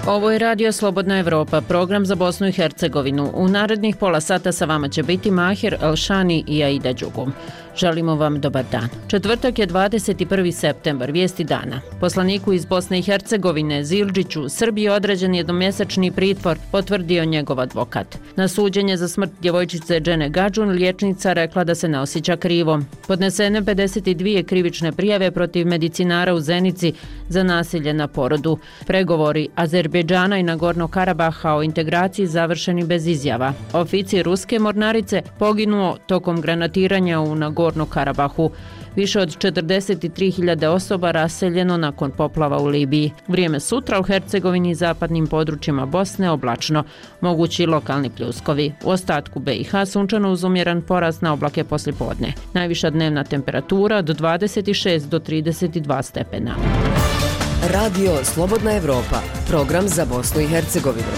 Ovo je Radio Slobodna Evropa, program za Bosnu i Hercegovinu. U narednih pola sata sa vama će biti Mahir Elšani i Aida Đugum. Želimo vam dobar dan. Četvrtak je 21. septembar, vijesti dana. Poslaniku iz Bosne i Hercegovine, Zildžiću, Srbiji određen jednomjesečni pritvor, potvrdio njegov advokat. Na suđenje za smrt djevojčice Džene Gadžun liječnica rekla da se ne osjeća krivo. Podnesene 52 krivične prijave protiv medicinara u Zenici za nasilje na porodu. Pregovori Azerbejdžana i Nagorno Karabaha o integraciji završeni bez izjava. Oficir ruske mornarice poginuo tokom granatiranja u Nagorno Karabahu. Više od 43.000 osoba raseljeno nakon poplava u Libiji. Vrijeme sutra u Hercegovini i zapadnim područjima Bosne oblačno, mogući lokalni pljuskovi. U ostatku BiH sunčano uz umjeran porast na oblake poslijepodne. Najviša dnevna temperatura od 26 do 32 stepena. Radio Slobodna Evropa, program za Bosnu i Hercegovinu.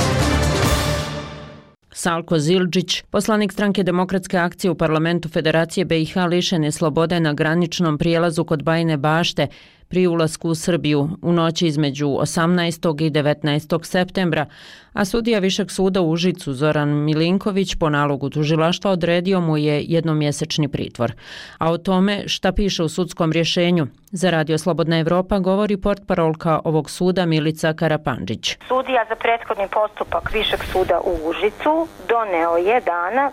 Salko Zildžić, poslanik stranke Demokratske akcije u parlamentu Federacije BiH, lišen je slobode na graničnom prijelazu kod Bajine Bašte pri ulasku u Srbiju u noći između 18. i 19. septembra, a sudija Višeg suda u Užicu Zoran Milinković po nalogu tužilaštva odredio mu je jednomjesečni pritvor. A o tome šta piše u sudskom rješenju za Radio Slobodna Evropa govori portparolka ovog suda Milica Karapandžić. Sudija za prethodni postupak Višeg suda u Užicu doneo je dana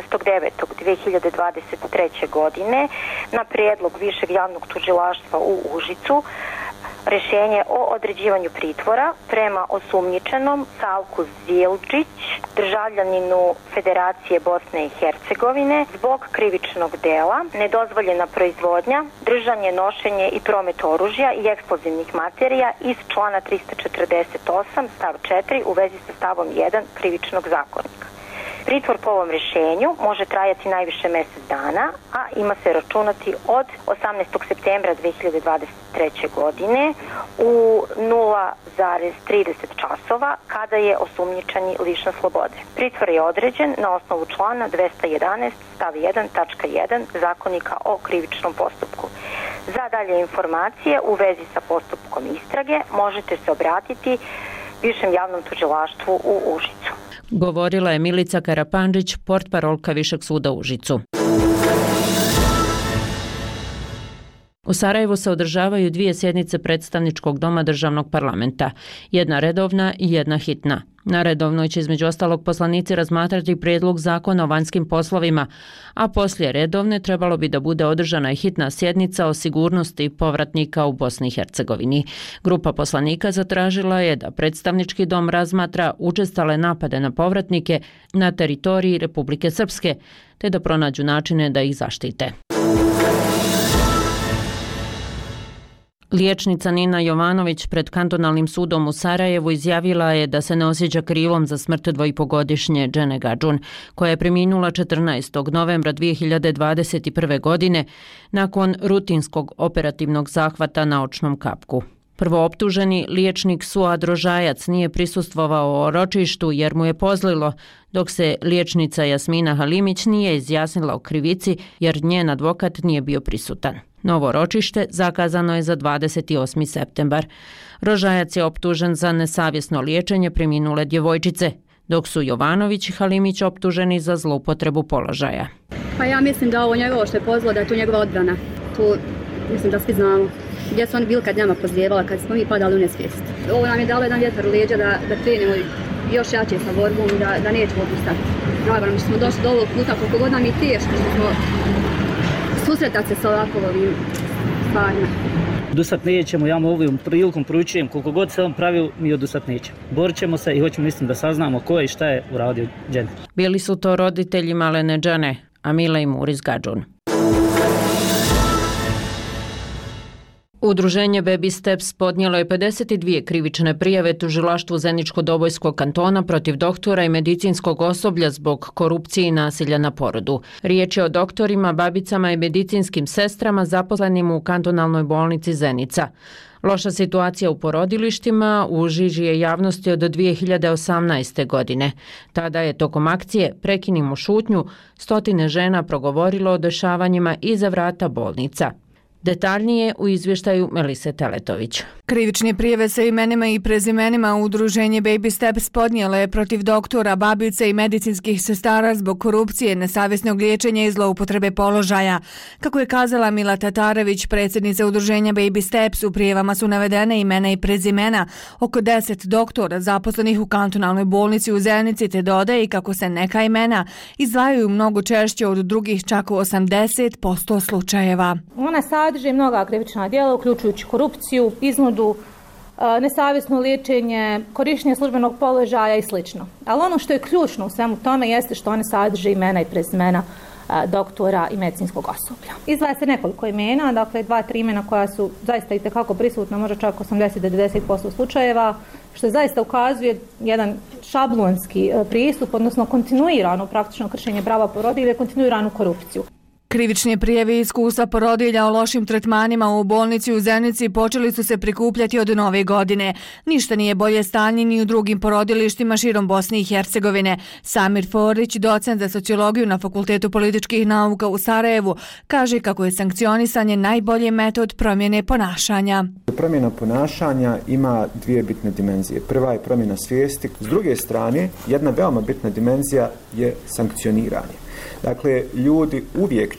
19.9.2023. godine na prijedlog Višeg javnog tužilaštva u Užicu rješenje o određivanju pritvora prema osumnjičenom Salku Zildžić, državljaninu Federacije Bosne i Hercegovine, zbog krivičnog dela nedozvoljena proizvodnja, držanje, nošenje i promet oružja i eksplozivnih materija iz člana 348 stav 4 u vezi sa stavom 1 krivičnog zakonika. Pritvor po ovom rješenju može trajati najviše mjesec dana, a ima se računati od 18. septembra 2023. godine u 0,30 časova kada je osumnjičeni lišen slobode. Pritvor je određen na osnovu člana 211 stav 1 tačka 1 zakonika o krivičnom postupku. Za dalje informacije u vezi sa postupkom istrage možete se obratiti Višem javnom tužilaštvu u Užicu. Govorila je Milica Karapandžić, portparolka Višeg suda u Užicu. U Sarajevu se održavaju 2 sjednice predstavničkog doma državnog parlamenta, jedna redovna i jedna hitna. Na redovnoj će između ostalog poslanici razmatrati prijedlog zakona o vanjskim poslovima, a poslije redovne trebalo bi da bude održana i hitna sjednica o sigurnosti povratnika u Bosni i Hercegovini. Grupa poslanika zatražila je da predstavnički dom razmatra učestale napade na povratnike na teritoriji Republike Srpske, te da pronađu načine da ih zaštite. Liječnica Nina Jovanović pred kantonalnim sudom u Sarajevu izjavila je da se ne osjeća krivom za smrt 2,5-godišnje Džene Gadžun, koja je preminula 14. novembra 2021. godine nakon rutinskog operativnog zahvata na očnom kapku. Prvooptuženi liječnik Suad Rožajac nije prisustvovao ročištu jer mu je pozlilo, dok se liječnica Jasmina Halimić nije izjasnila o krivici jer njen advokat nije bio prisutan. Novo ročište zakazano je za 28. septembar. Rožajac je optužen za nesavjesno liječenje preminule djevojčice, dok su Jovanović i Halimić optuženi za zloupotrebu položaja. Pa ja mislim da ovo njegovo što je pozvalo da je to njegova odbrana. Tu mislim da svi znamo gdje su oni bili kad njama pozlijevala, kad smo mi padali u nesvijest. Ovo nam je dalo jedan vjetar u leđa da krenemo još jače sa borbom i da nećemo odustati. Naravno, što smo došli do ovog puta, koliko god nam je teško što smo susretati se sa ovakvim stvarima. Odustat nećemo, ja mu ovom prilikom poručujem, koliko god se on pravi, mi odustat nećemo. Borit ćemo se i hoćemo, mislim, da saznamo ko je i šta je uradio Džene. Bili su to roditelji malene Džene, Amila i Muris Gadžun. Udruženje Baby Steps podnijelo je 52 krivične prijave tužilaštvu Zeničko-Dobojskog kantona protiv doktora i medicinskog osoblja zbog korupcije i nasilja na porodu. Riječ je o doktorima, babicama i medicinskim sestrama zaposlenim u kantonalnoj bolnici Zenica. Loša situacija u porodilištima u žiži je javnosti od 2018. godine. Tada je tokom akcije Prekinimo šutnju 100 žena progovorilo o dešavanjima iza vrata bolnica. Detaljnije u izvještaju Melise Teletović. Krivične prijave sa imenima i prezimenima udruženje Baby Steps podnijelo je protiv doktora, babice i medicinskih sestara zbog korupcije, nesavjesnog liječenja i zloupotrebe položaja. Kako je kazala Mila Tatarević, predsjednica udruženja Baby Steps, u prijavama su navedene imena i prezimena oko 10 doktora zaposlenih u kantonalnoj bolnici u Zenici, te dodaje i kako se neka imena izdvajaju mnogo češće od drugih, čak u 80% slučajeva. Ona sadrži mnoga krivična djela, uključujući korupciju, iznudu, nesavjesno liječenje, korištenje službenog položaja i sl. Ali ono što je ključno u svemu tome jeste što one sadrže imena i prezimena doktora i medicinskog osoblja. Izdvaja se nekoliko imena, dakle 2-3 imena koja su zaista itekako prisutna, možda čak 80-90% slučajeva, što zaista ukazuje jedan šablonski pristup, odnosno kontinuirano praktično kršenje prava porodilje, kontinuiranu korupciju. Krivične prijave i iskustva porodilja o lošim tretmanima u bolnici u Zenici počeli su se prikupljati od nove godine. Ništa nije bolje stanje ni u drugim porodilištima širom Bosne i Hercegovine. Samir Forić, docent za sociologiju na Fakultetu političkih nauka u Sarajevu, kaže kako je sankcionisanje najbolji metod promjene ponašanja. Promjena ponašanja ima dvije bitne dimenzije. Prva je promjena svijesti. S druge strane, jedna veoma bitna dimenzija je sankcioniranje. Dakle, ljudi uvijek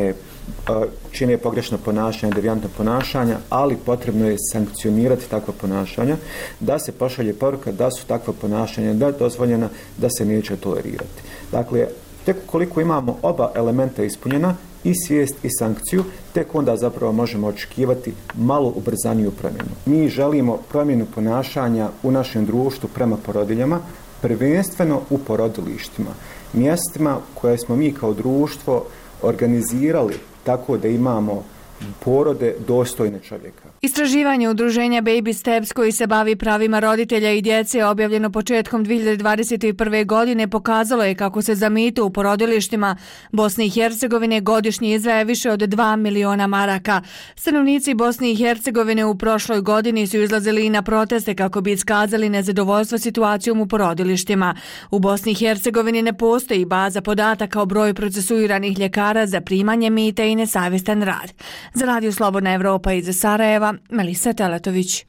čine pogrešno ponašanje, devijantno ponašanja, ali potrebno je sankcionirati takva ponašanja, da se pošalje poruka da su takva ponašanja dozvoljena, da se neće tolerirati. Dakle, tek koliko imamo oba elementa ispunjena, i svijest i sankciju, tek onda zapravo možemo očekivati malo ubrzaniju promjenu. Mi želimo promjenu ponašanja u našem društvu prema porodiljama, prvenstveno u porodilištima, mjestima koje smo mi kao društvo organizirali tako da imamo porode dostojne čovjeka. Istraživanje udruženja Baby Steps koji se bavi pravima roditelja i djece objavljeno početkom 2021. godine pokazalo je kako se za mito u porodilištima Bosne i Hercegovine godišnje izdvaja više od 2 miliona maraka. Stanovnici Bosne i Hercegovine u prošloj godini su izlazili i na proteste kako bi iskazali nezadovoljstvo situacijom u porodilištima. U Bosni i Hercegovini ne postoji baza podataka o broju procesuiranih ljekara za primanje mita i nesavjestan rad. Za Radio Slobodna Evropa iz Sarajeva, Melisa Teletović.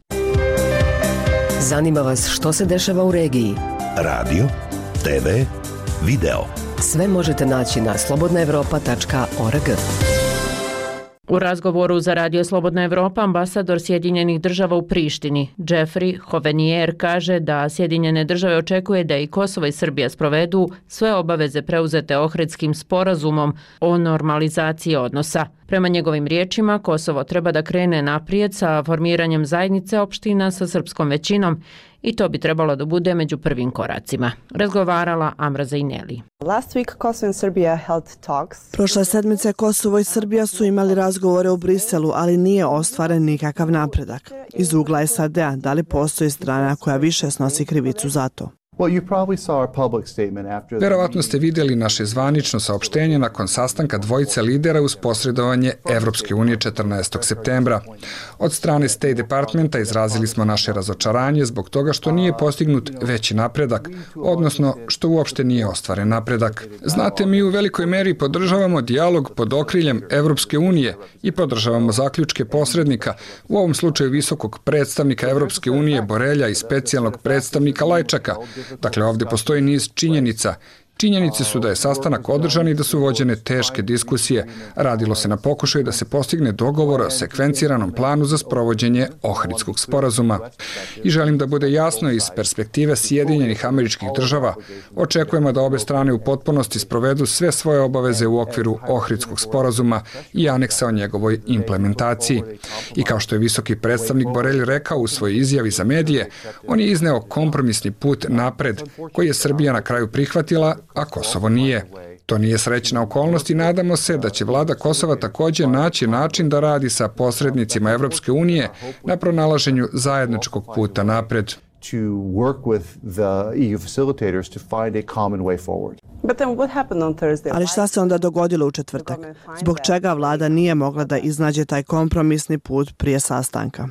Zanima vas što se dešava u regiji? Radio, TV, video. Sve možete naći na slobodnaevropa.org. U razgovoru za Radio Slobodna Evropa ambasador Sjedinjenih država u Prištini, Jeffrey Hovenier, kaže da Sjedinjene države očekuje da i Kosovo i Srbija sprovedu sve obaveze preuzete Ohridskim sporazumom o normalizaciji odnosa. Prema njegovim riječima, Kosovo treba da krene naprijed sa formiranjem zajednice opština sa srpskom većinom i to bi trebalo da bude među prvim koracima. Razgovarala Amra Zajneli. Prošle sedmice Kosovo i Srbija su imali razgovore u Briselu, ali nije ostvaren nikakav napredak. Iz ugla SAD-a, da li postoji strana koja više snosi krivicu za to? Verovatno ste vidjeli naše zvanično saopštenje nakon sastanka dvojice lidera uz posredovanje Evropske unije 14. septembra. Od strane State Departmenta izrazili smo naše razočaranje zbog toga što nije postignut veći napredak, odnosno što uopšte nije ostvaren napredak. Znate, mi u velikoj meri podržavamo dijalog pod okriljem Evropske unije i podržavamo zaključke posrednika, u ovom slučaju visokog predstavnika Evropske unije Borelja i specijalnog predstavnika Lajčaka. Dakle, ovdje postoji niz činjenica. Činjenice su da je sastanak održan i da su vođene teške diskusije. Radilo se na pokušaju da se postigne dogovor o sekvenciranom planu za sprovođenje Ohridskog sporazuma. I želim da bude jasno iz perspektive Sjedinjenih Američkih Država. Očekujemo da obe strane u potpunosti sprovedu sve svoje obaveze u okviru Ohridskog sporazuma i aneksa o njegovoj implementaciji. I kao što je visoki predstavnik Borelj rekao u svojoj izjavi za medije, on je izneo kompromisni put napred koji je Srbija na kraju prihvatila, a Kosovo nije. To nije srećna okolnost i nadamo se da će vlada Kosova također naći način da radi sa posrednicima Evropske unije na pronalaženju zajedničkog puta napred. Ali šta se onda dogodilo u četvrtak? Zbog čega vlada nije mogla da iznađe taj kompromisni put prije sastanka?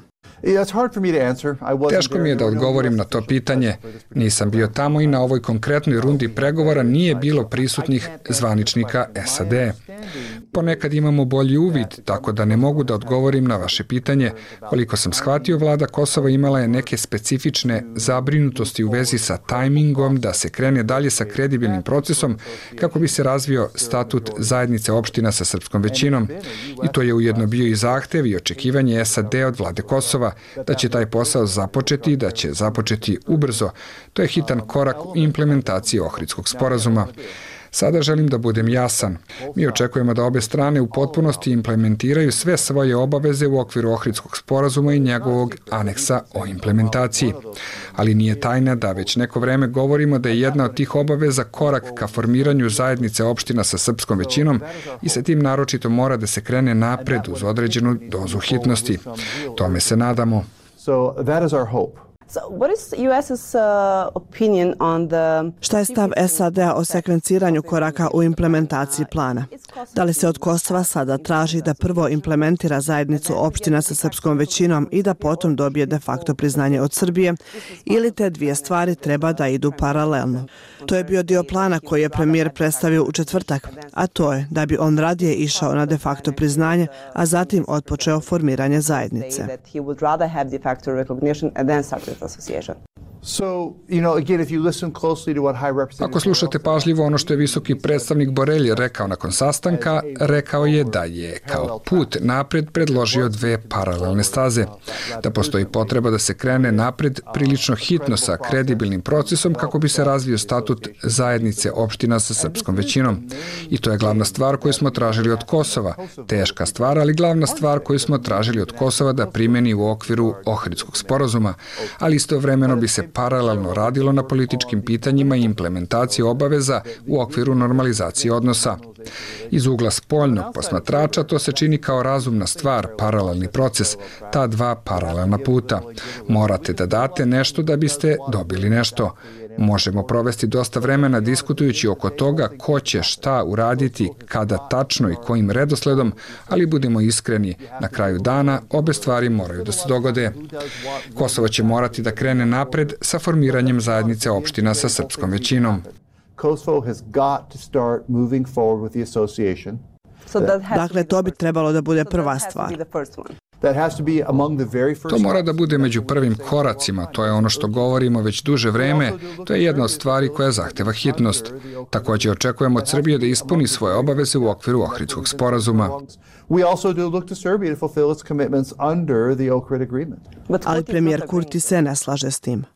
Teško mi je da odgovorim na to pitanje. Nisam bio tamo i na ovoj konkretnoj rundi pregovora nije bilo prisutnih zvaničnika SAD. ponekad imamo bolji uvid, tako da ne mogu da odgovorim na vaše pitanje. Koliko sam shvatio, vlada Kosova imala je neke specifične zabrinutosti u vezi sa tajmingom da se krene dalje sa kredibilnim procesom kako bi se razvio statut zajednice opština sa srpskom većinom. I to je ujedno bio i zahtev i očekivanje SAD od vlade Kosova da će taj posao započeti i da će započeti ubrzo. To je hitan korak u implementaciji Ohridskog sporazuma. Sada želim da budem jasan. Mi očekujemo da obe strane u potpunosti implementiraju sve svoje obaveze u okviru Ohridskog sporazuma i njegovog aneksa o implementaciji. Ali nije tajna da već neko vreme govorimo da je jedna od tih obaveza korak ka formiranju zajednice opština sa srpskom većinom i sa tim naročito mora da se krene napred uz određenu dozu hitnosti. Tome se nadamo. Šta je stav SAD-a o sekvenciranju koraka u implementaciji plana? Da li se od Kosova sada traži da prvo implementira zajednicu opština sa srpskom većinom i da potom dobije de facto priznanje od Srbije, ili te dvije stvari treba da idu paralelno? To je bio dio plana koji je premijer predstavio u četvrtak, a to je da bi on radije išao na de facto priznanje, a zatim otpočeo formiranje zajednice. Ako slušate pažljivo ono što je visoki predstavnik Borelji rekao nakon sastanka, rekao je da je kao put napred predložio dve paralelne staze. Da postoji potreba da se krene napred prilično hitno sa kredibilnim procesom kako bi se razvio statut zajednice opština sa srpskom većinom. I to je glavna stvar koju smo tražili od Kosova. Teška stvar, ali glavna stvar koju smo tražili od Kosova da primeni u okviru Ohridskog sporazuma, ali istovremeno bi se paralelno radilo na političkim pitanjima i implementaciji obaveza u okviru normalizacije odnosa. Iz ugla spoljnog posmatrača to se čini kao razumna stvar, paralelni proces, ta dva paralelna puta. Morate da date nešto da biste dobili nešto. Možemo provesti dosta vremena diskutujući oko toga ko će šta uraditi, kada tačno i kojim redosledom, ali budemo iskreni, na kraju dana obe stvari moraju da se dogode. Kosovo će morati da krene napred sa formiranjem zajednice opština sa srpskom većinom. Dakle, to bi trebalo da bude prva stvar. To mora da bude među prvim koracima, to je ono što govorimo već duže vreme, to je jedna od stvari koja zahteva hitnost. Također očekujemo od Srbije da ispuni svoje obaveze u okviru Ohridskog sporazuma. Ali premijer Kurti se ne slaže s tim.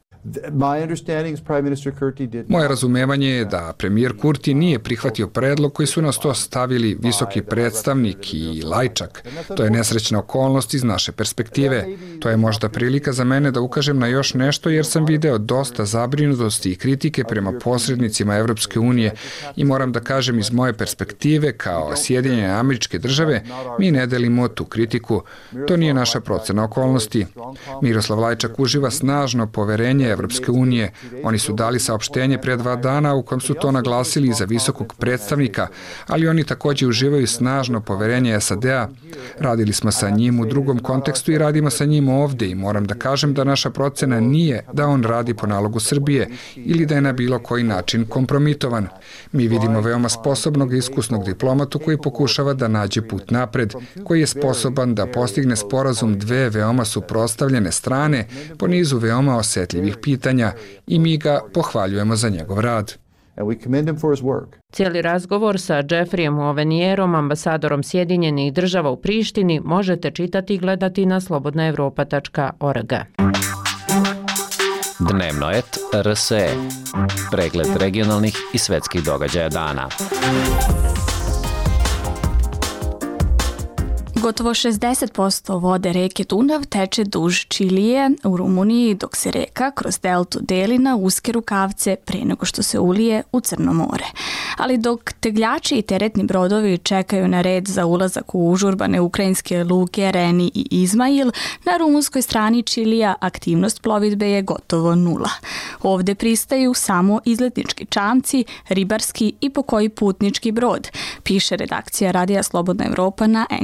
Moje razumevanje je da premijer Kurti nije prihvatio predlog koji su na sto stavili visoki predstavnik i Lajčak. To je nesrećna okolnost iz naše perspektive. To je možda prilika za mene da ukažem na još nešto jer sam video dosta zabrinutosti i kritike prema posrednicima Evropske unije i moram da kažem iz moje perspektive kao Sjedinjene Američke Države mi ne delimo tu kritiku. To nije naša procena okolnosti. Miroslav Lajčak uživa snažno poverenje Evropske unije. Oni su dali saopštenje pre 2 dana u kojem su to naglasili za visokog predstavnika, ali oni također uživaju snažno poverenje SAD-a. Radili smo sa njim u drugom kontekstu i radimo sa njim ovdje i moram da kažem da naša procena nije da on radi po nalogu Srbije ili da je na bilo koji način kompromitovan. Mi vidimo veoma sposobnog i iskusnog diplomatu koji pokušava da nađe put napred, koji je sposoban da postigne sporazum dve veoma suprotstavljene strane po nizu veoma osetljivih pitanja i mi ga pohvaljujemo za njegov rad. Cijeli razgovor sa Jeffreyem Ovenijerom, ambasadorom Sjedinjenih Država u Prištini, možete čitati i gledati na slobodnaevropa.org. Dnevno et RSE. Pregled regionalnih i svetskih događaja dana. Gotovo 60% vode reke Dunav teče duž Čilije u Rumuniji, dok se reka kroz deltu deli na uske rukavce pre nego što se ulije u Crno more. Ali dok tegljači i teretni brodovi čekaju na red za ulazak u užurbane ukrajinske luke Reni i Izmail, na rumunskoj strani Čilija aktivnost plovidbe je gotovo nula. Ovde pristaju samo izletnički čamci, ribarski i po koji putnički brod, piše redakcija Radija Slobodna Evropa na engleskom.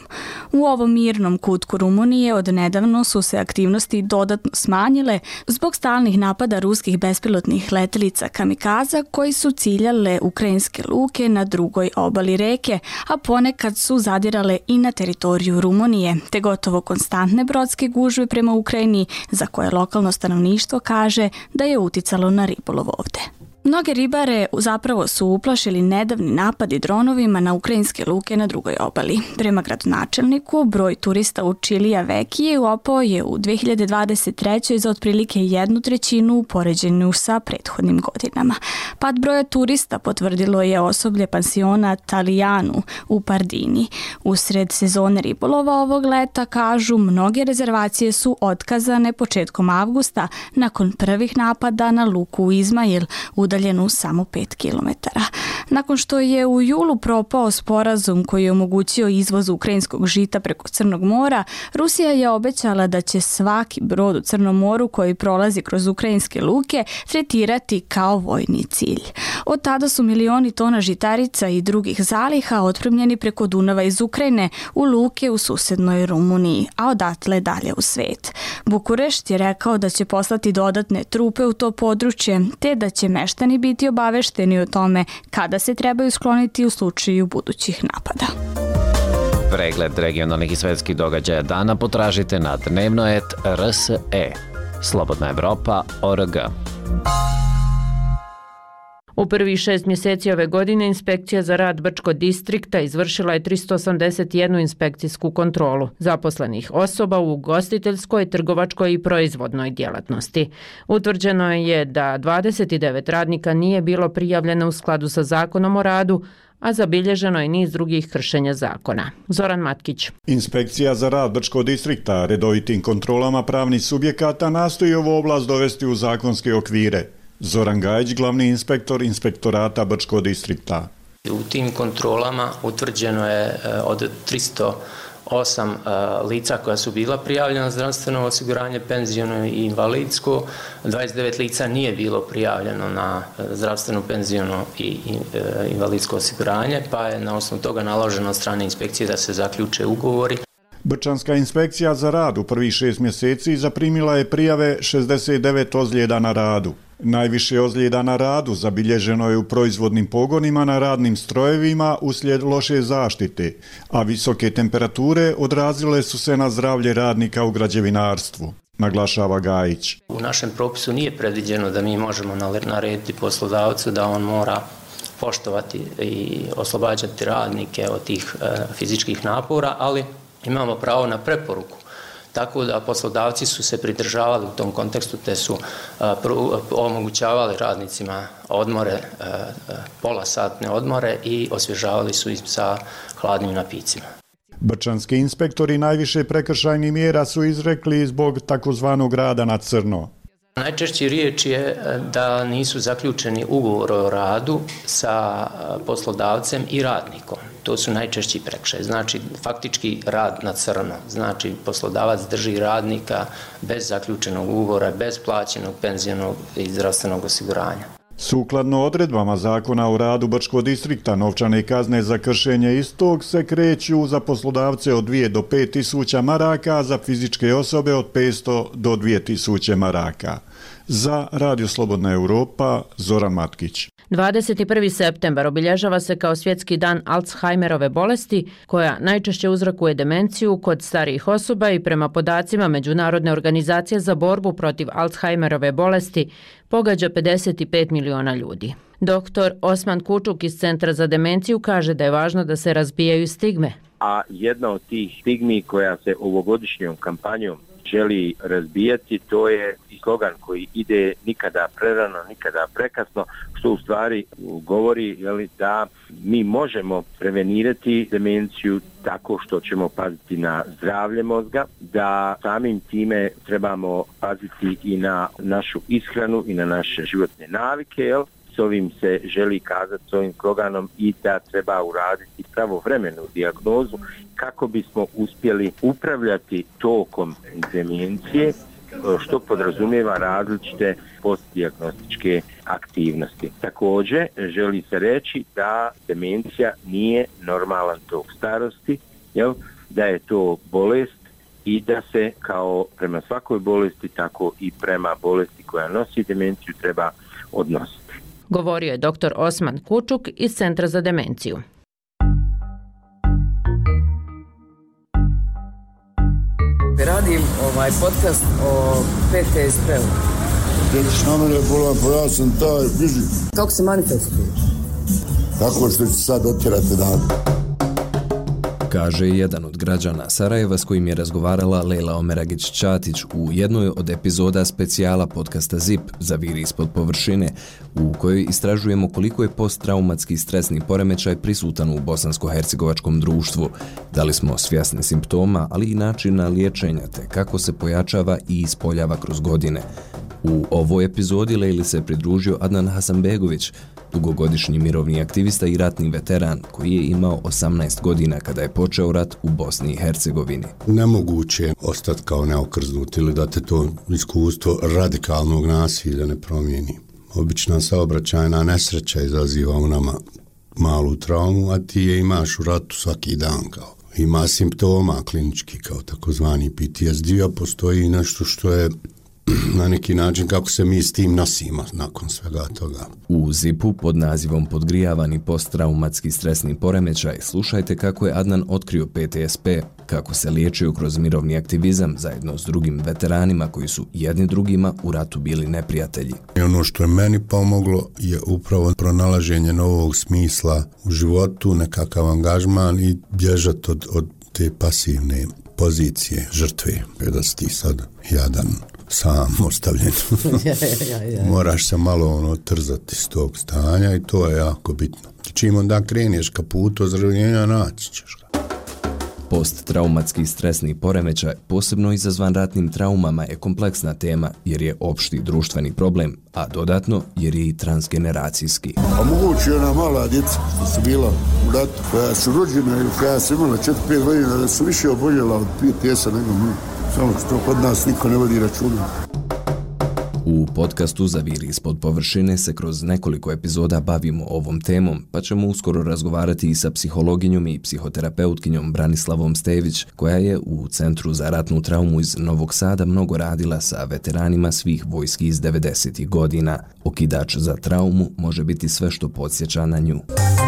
U ovom mirnom kutku Rumunije od nedavno su se aktivnosti dodatno smanjile zbog stalnih napada ruskih bespilotnih letelica kamikaza koji su ciljale ukrajinske luke na drugoj obali reke, a ponekad su zadirale i na teritoriju Rumunije, te gotovo konstantne brodske gužve prema Ukrajini za koje lokalno stanovništvo kaže da je uticalo na ribolov ovde. Mnoge ribare zapravo su uplašili nedavni napadi dronovima na ukrajinske luke na drugoj obali. Prema gradonačelniku, broj turista u Čilija Vekije opao je u 2023. za otprilike 1/3 u poređenju sa prethodnim godinama. Pad broja turista potvrdilo je osoblje pansiona Talijanu u Pardini. Usred sezone ribolova ovog leta, kažu, mnoge rezervacije su otkazane početkom avgusta nakon prvih napada na luku Izmail, udaljenu samo 5 km. Nakon što je u julu propao sporazum koji je omogućio izvoz ukrajinskog žita preko Crnog mora, Rusija je obećala da će svaki brod u Crnom moru koji prolazi kroz ukrajinske luke tretirati kao vojni cilj. Od tada su milioni tona žitarica i drugih zaliha otpremljeni preko Dunava iz Ukrajine u luke u susednoj Rumuniji, a odatle dalje u svet. Bukurešt je rekao da će poslati dodatne trupe u to područje, te da će meštani biti obavešteni o tome kada se trebaju skloniti u slučaju budućih napada. Pregled regionalnih i svetskih događaja dana potražite na dnevnoet.rse. Slobodna Evropa.org. U prvih 6 mjeseci ove godine Inspekcija za rad Brčkog distrikta izvršila je 381 inspekcijsku kontrolu zaposlenih osoba u ugostiteljskoj, trgovačkoj i proizvodnoj djelatnosti. Utvrđeno je da 29 radnika nije bilo prijavljeno u skladu sa Zakonom o radu, a zabilježeno je niz drugih kršenja zakona. Zoran Matkić. Inspekcija za rad Brčkog distrikta redovitim kontrolama pravnih subjekata nastoji ovu oblast dovesti u zakonske okvire. Zoran Gajić, glavni inspektor Inspektorata Brčkog distrikta. U tim kontrolama utvrđeno je od 308 lica koja su bila prijavljena na zdravstveno osiguranje, penziono i invalidsko. 29 lica nije bilo prijavljeno na zdravstveno, penziono i invalidsko osiguranje, pa je na osnovu toga naloženo od strane inspekcije da se zaključe ugovori. Brčanska inspekcija za rad u prvih 6 mjeseci zaprimila je prijave 69 ozljeda na radu. Najviše ozljeda na radu zabilježeno je u proizvodnim pogonima na radnim strojevima uslijed loše zaštite, a visoke temperature odrazile su se na zdravlje radnika u građevinarstvu, naglašava Gajić. U našem propisu nije predviđeno da mi možemo narediti poslodavcu da on mora poštovati i oslobađati radnike od tih fizičkih napora, ali imamo pravo na preporuku. Tako da poslodavci su se pridržavali u tom kontekstu te su omogućavali radnicima odmore, pola satne odmore i osvježavali su ih sa hladnim napicima. Brčanski inspektori najviše prekršajnih mjera su izrekli zbog takozvanog rada na crno. Najčešći riječ je da nisu zaključeni ugovor o radu sa poslodavcem i radnikom. To su najčešći prekršaj. Znači, faktički rad na crno. Znači, poslodavac drži radnika bez zaključenog ugovora, bez plaćenog penzionog i zdravstvenog osiguranja. Sukladno odredbama Zakona o radu Brčkog distrikta, novčane kazne za kršenje istog se kreću za poslodavce od 2 do 5 tisuća maraka, a za fizičke osobe od 500 do 2 tisuće maraka. Za Radio Slobodna Evropa, Zoran Matkić. 21. septembar obilježava se kao svjetski dan Alzheimerove bolesti, koja najčešće uzrokuje demenciju kod starijih osoba i prema podacima Međunarodne organizacije za borbu protiv Alzheimerove bolesti pogađa 55 miliona ljudi. Dr. Osman Kučuk iz Centra za demenciju kaže da je važno da se razbijaju stigme. A jedna od tih stigmi koja se ovogodišnjom kampanjom želi razbijati, to je slogan koji ide nikada prerano, nikada prekasno, što u stvari govori da mi možemo prevenirati demenciju tako što ćemo paziti na zdravlje mozga, da samim time trebamo paziti i na našu ishranu i na naše životne navike, S ovim se želi kazati s ovim sloganom i da treba uraditi pravovremenu dijagnozu kako bismo uspjeli upravljati tokom demencije, što podrazumijeva različite postdijagnostičke aktivnosti. Također želi se reći da demencija nije normalan tok starosti da je to bolest i da se kao prema svakoj bolesti, tako i prema bolesti koja nosi demenciju treba odnositi. Govorio je dr. Osman Kučuk iz Centra za demenciju. Radim podcast o PTSP-u. Jediš na mene bolan, pa ja sam taj, biži. Kako se manifestuješ? Tako što ću sad otjerati dan. Kaže jedan od građana Sarajeva s kojim je razgovarala Lejla Omeragić-Ćatić u jednoj od epizoda specijala podcasta ZIP Zaviri ispod površine, u kojoj istražujemo koliko je posttraumatski stresni poremećaj prisutan u bosansko-hercegovačkom društvu. Da li smo svjesni simptoma, ali i načina liječenja te kako se pojačava i ispoljava kroz godine. U ovoj epizodi Lejli se pridružio Adnan Hasanbegović, dugogodišnji mirovni aktivista i ratni veteran koji je imao 18 godina kada je počeo rat u Bosni i Hercegovini. Nemoguće je ostati kao neokrznut ili da te to iskustvo radikalnog nasilja ne promijeni. Obična saobraćajna nesreća izaziva u nama malu traumu, a ti je imaš u ratu svaki dan kao. Ima simptoma klinički kao takozvani PTSD, a postoji nešto što je na neki način kako se mi s tim nosimo nakon svega toga. U ZIP-u pod nazivom Podgrijavani posttraumatski stresni poremećaj slušajte kako je Adnan otkrio PTSP, kako se liječio kroz mirovni aktivizam zajedno s drugim veteranima koji su jedni drugima u ratu bili neprijatelji. I ono što je meni pomoglo je upravo pronalaženje novog smisla u životu, nekakav angažman i bježati od te pasivne pozicije žrtve, da si ti sad jadan, sam ostavljen. Moraš se malo trzati s tog stanja i to je jako bitno. Čim onda kreneš ka putu ozdravljenja, naći ćeš ga. Posttraumatski stresni poremećaj, posebno izazvan ratnim traumama, je kompleksna tema jer je opšti društveni problem, a dodatno jer je i transgeneracijski. A moguće ona mala djeca što su bila u ratu, koja su rođena ili koja su imala 4-5 godina, da su više oboljela od PTS-a nego mi. Samo što kod nas niko ne vodi računa. U podcastu Zaviri ispod površine se kroz nekoliko epizoda bavimo ovom temom, pa ćemo uskoro razgovarati i sa psihologinjom i psihoterapeutkinjom Branislavom Stević, koja je u Centru za ratnu traumu iz Novog Sada mnogo radila sa veteranima svih vojski iz 90. godina. Okidač za traumu može biti sve što podsjeća na nju.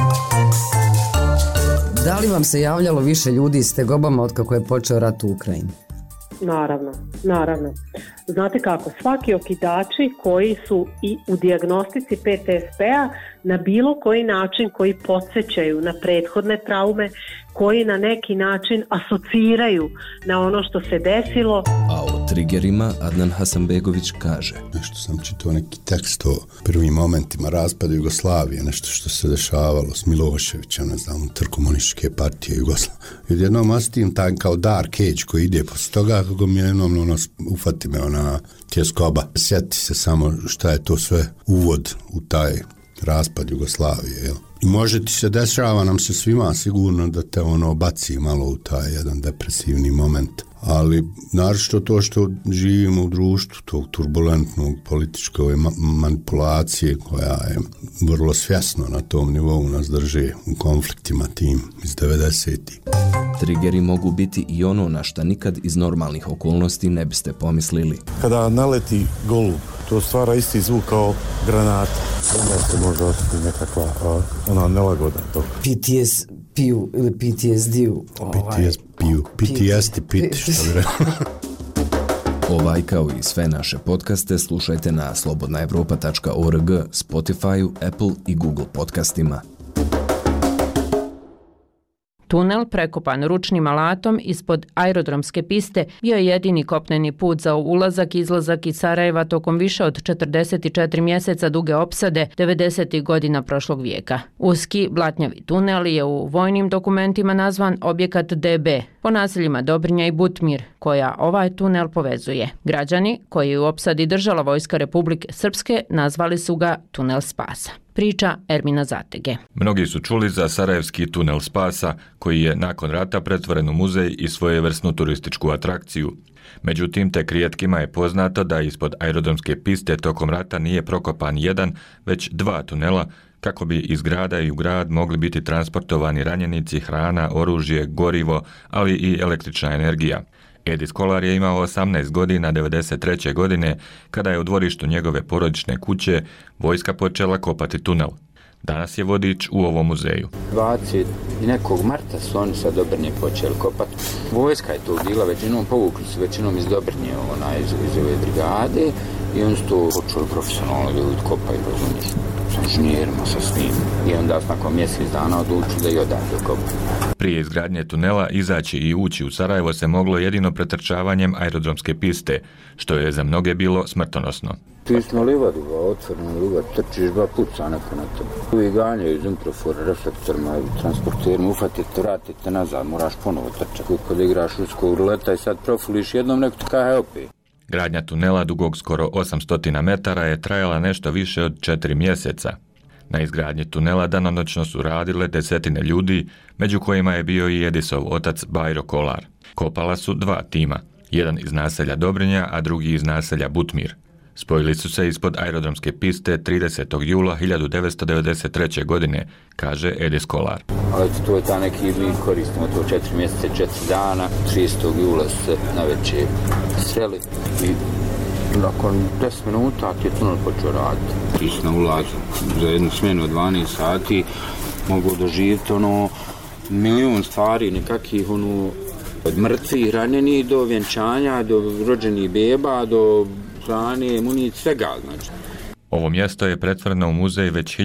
Da li vam se javljalo više ljudi s tegobama od kako je počeo rat u Ukrajini? Naravno. Znate kako, svaki okidači koji su i u dijagnostici PTSP-a na bilo koji način koji podsjećaju na prethodne traume, koji na neki način asociraju na ono što se desilo. A o triggerima Adnan Hasanbegović kaže: nešto sam čitao neki tekst o prvim momentima raspada Jugoslavije, nešto što se dešavalo s Miloševićem, ne znam, komunističke partije Jugoslavije. I jednom ostim taj kao dark age koji ide posle toga, kako mi jednom ufati me ona tjeskoba. Sjeti se samo šta je to sve uvod u taj raspad Jugoslavije, jel? I može ti se dešava nam se svima sigurno da te baci malo u taj jedan depresivni moment. Ali naročito to što živimo u društvu, tog turbulentnog političke manipulacije koja je vrlo svjesno na tom nivou nas drži u konfliktima tim iz 90-ih. Triggeri mogu biti i ono na šta nikad iz normalnih okolnosti ne biste pomislili. Kada naleti golub, to stvara isti zvuk kao granata. Onda se može osjetiti nekakva nelagoda. PTSP-u ili PTSD-u. PTSD, što bi rekao. Ovaj kao i sve naše podcaste slušajte na slobodnaevropa.org, Spotify, Apple i Google podcastima. Tunel prekopan ručnim alatom ispod aerodromske piste bio je jedini kopneni put za ulazak i izlazak iz Sarajeva tokom više od 44 mjeseca duge opsade 90. godina prošlog vijeka. Uski blatnjavi tunel je u vojnim dokumentima nazvan objekat DB, po naseljima Dobrinja i Butmir, koja ovaj tunel povezuje. Građani, koji je u opsadi držala vojska Republike Srpske, nazvali su ga Tunel spasa. Priča Ermina Zatege. Mnogi su čuli za Sarajevski tunel spasa, koji je nakon rata pretvoren u muzej i svojevrsnu turističku atrakciju. Međutim, tek rijetkima je poznato da ispod aerodromske piste tokom rata nije prokopan jedan, već dva tunela kako bi iz grada i u grad mogli biti transportovani ranjenici, hrana, oružje, gorivo, ali i električna energija. Edis Kolar je imao 18 godina 1993. godine kada je u dvorištu njegove porodične kuće vojska počela kopati tunel. Danas je vodič u ovom muzeju. 20 nekog marta su oni sa Dobrnje počeli kopati. Vojska je to bila, većinom povukli su većinom iz Dobrnje, iz ove brigade, i oni su to počeli profesionalno ljudi kopaju, razumiješ, sa inženjerima, sa svim. I onda nakon mjesec dana odlučili da i odavde kopaju. Prije izgradnje tunela izaći i ući u Sarajevo se moglo jedino pretrčavanjem aerodromske piste, što je za mnoge bilo smrtonosno. Pisno livadu, otvoreno livadu, trčiš dva puca neko na tebe. Ovi ganjaju iz umprofora, reflektorima, transporterima, ufatite, vratite nazad, moraš ponovo trčati. Kad igraš ruskog ruleta i sad profuliš jednom, neko ti kaže opet. Gradnja tunela dugog skoro 800 metara je trajala nešto više od 4 mjeseca. Na izgradnji tunela danonoćno su radile desetine ljudi, među kojima je bio i Edisov otac Bajro Kolar. Kopala su dva tima, jedan iz naselja Dobrinja, a drugi iz naselja Butmir. Spojili su se ispod aerodromske piste 30. jula 1993. godine, kaže Edis Kolar. Ali to je ta neki mi koristimo to 4 mjeseca, 4 dana. 30. jula se na večer sreli i nakon 10 minuta ti je tunel počeo raditi. Ti si na ulazu za jednu smjenu od 12 sati mogu doživjeti milion stvari, nekakvih od mrtvih, ranjenih do vjenčanja, do rođenih beba, do hrane, municije, svega, znači. Ovo mjesto je pretvoreno u muzej već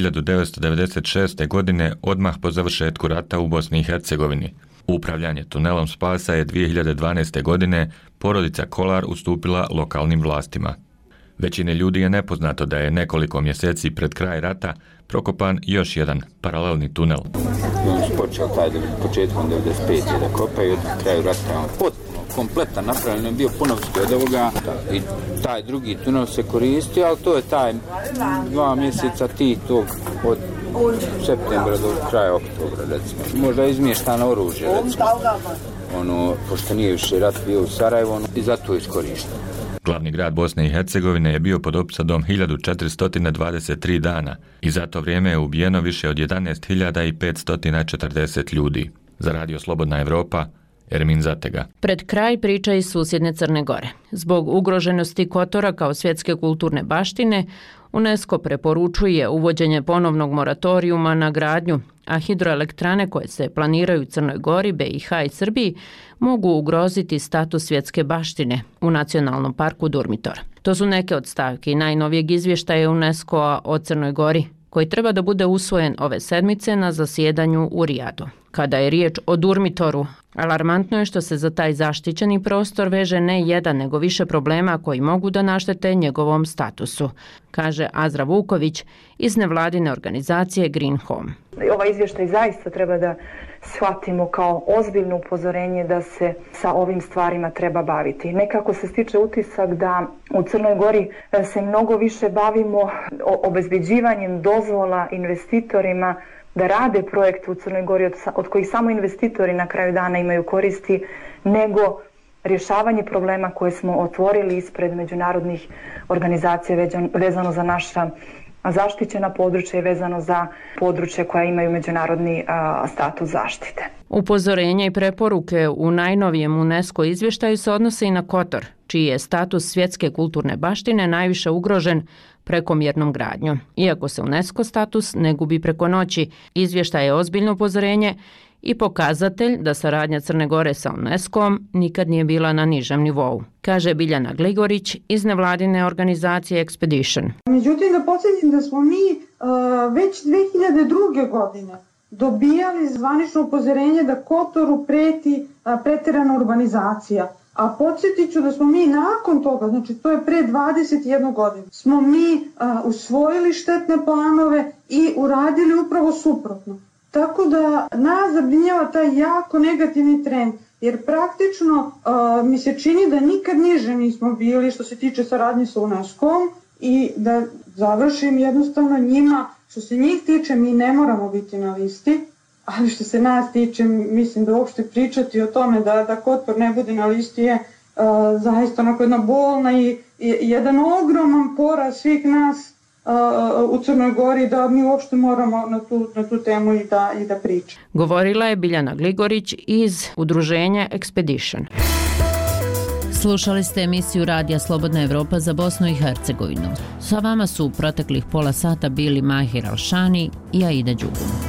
1996. godine, odmah po završetku rata u Bosni i Hercegovini. Upravljanje tunelom spasa je 2012. godine porodica Kolar ustupila lokalnim vlastima. Većine ljudi je nepoznato da je nekoliko mjeseci pred kraj rata prokopan još jedan paralelni tunel. Oni su počeli početkom 95. da kopaju, od kraju rata potpuno kompletan napravljen je bio ponovski od ovoga i taj drugi tunel se koristio, ali to je taj 2 mjeseca tog od septembra do kraja oktobra, recimo. Možda je izmještano oružje, recimo. Pošto nije više rat bio u Sarajevu i zato je iskorišteno. Glavni grad Bosne i Hercegovine je bio pod opsadom 1423 dana i za to vrijeme je ubijeno više od 11.540 ljudi. Za Radio Slobodna Evropa, Ermin Zatega. Pred kraj priča iz susjedne Crne Gore. Zbog ugroženosti Kotora kao svjetske kulturne baštine, UNESCO preporučuje uvođenje ponovnog moratorijuma na gradnju, a hidroelektrane koje se planiraju u Crnoj Gori, BiH i Srbiji mogu ugroziti status svjetske baštine u Nacionalnom parku Durmitor. To su neke od stavki najnovijeg izvještaja UNESCO-a o Crnoj Gori, koji treba da bude usvojen ove sedmice na zasjedanju u Rijadu. Kada je riječ o Durmitoru, alarmantno je što se za taj zaštićeni prostor veže ne jedan nego više problema koji mogu da naštete njegovom statusu, kaže Azra Vuković iz nevladine organizacije Green Home. Ovaj izvještaj zaista treba da shvatimo kao ozbiljno upozorenje da se sa ovim stvarima treba baviti. Nekako se stiče utisak da u Crnoj Gori se mnogo više bavimo obezbeđivanjem dozvola investitorima da rade projekte u Crnoj Gori od kojih samo investitori na kraju dana imaju koristi, nego rješavanje problema koje smo otvorili ispred međunarodnih organizacija vezano za naša zaštićena područja i vezano za područje koja imaju međunarodni status zaštite. Upozorenja i preporuke u najnovijem UNESCO izvještaju se odnose i na Kotor, čiji je status svjetske kulturne baštine najviše ugrožen prekomjernom gradnjom. Iako se UNESCO status ne gubi preko noći, izvještaj je ozbiljno upozorenje i pokazatelj da saradnja Crne Gore sa UNESCO-om nikad nije bila na nižem nivou, kaže Biljana Gligorić iz nevladine organizacije Expedition. Međutim, da podsjetim da smo mi već 2002. godine dobijali zvanično upozorenje da Kotoru preti pretjerana urbanizacija. A podsjetit ću da smo mi nakon toga, znači to je pre 21 godinu, smo mi usvojili štetne planove i uradili upravo suprotno. Tako da nas zabrinjava taj jako negativni trend, jer praktično mi se čini da nikad niže nismo bili što se tiče saradnje sa UNESCO-om i da završim jednostavno njima, što se njih tiče mi ne moramo biti na listi, ali što se nas tiče mislim da uopšte pričati o tome da Kotor ne bude na listi je zaista onako jedna bolna i jedan ogroman poraz svih nas u Crnoj Gori da mi uopšte moramo na tu temu i da pričamo. Govorila je Biljana Gligorić iz udruženja Expedition. Slušali ste emisiju Radija Slobodna Evropa za Bosnu i Hercegovinu. Sa vama su u proteklih pola sata bili Mahir Alšani i Aida Đugum.